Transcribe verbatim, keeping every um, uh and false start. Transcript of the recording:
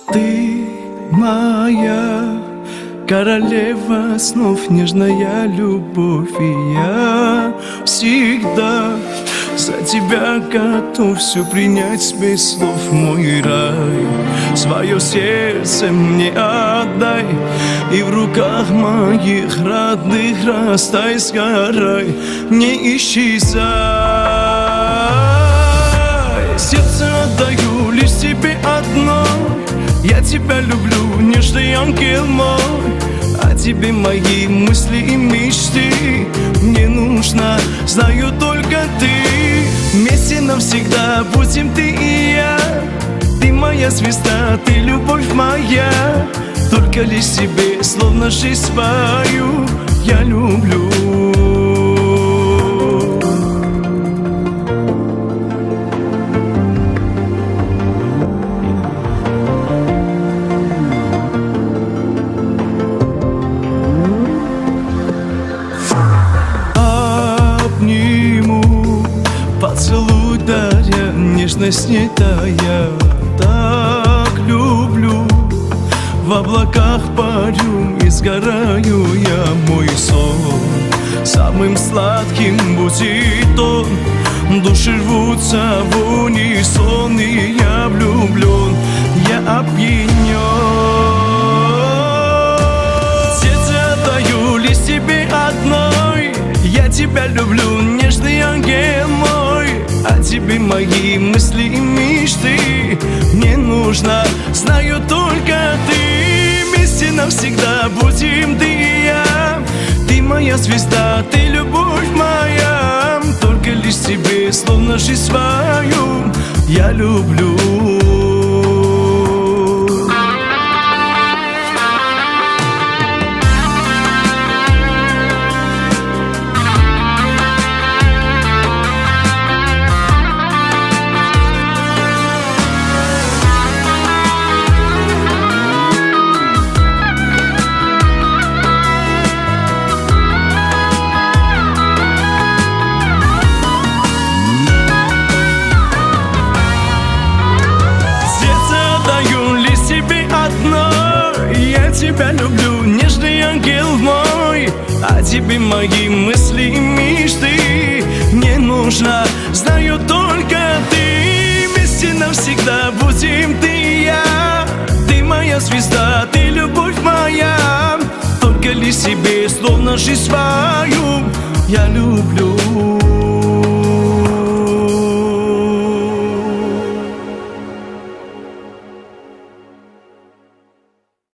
Ты моя королева снов, нежная любовь, и я всегда за тебя готов все принять без слов. Мой рай, свое сердце мне отдай, и в руках моих родных растай, сгорай, не исчезай. Сердце отдаю лишь тебе одной, я тебя люблю, нежный ангел мой. О тебе мои мысли и мечты, мне нужно, знаю только ты. Вместе навсегда будем ты и я. Ты моя звезда, ты любовь моя. Только лишь тебе, словно жизнь свою, я люблю. Поцелуй даря, нежность не тая, так люблю. В облаках парю и сгораю я, мой сон самым сладким будет он. Души рвутся в унисон, и я влюблен, я опьянен. Сердце отдаю лишь тебе одной, я тебя люблю, нежный ангел мой. О тебе мои мысли и мечты, мне нужно, знаю только ты. Вместе навсегда будем ты и я. Ты моя звезда, ты любовь моя. Только лишь тебе, словно жизнь свою, я люблю. Я тебя люблю, нежный ангел мой. О тебе мои мысли и мечты, мне нужно, знаю только ты. Вместе навсегда будем ты и я. Ты моя звезда, ты любовь моя. Только лишь себе, словно жизнь свою, я люблю.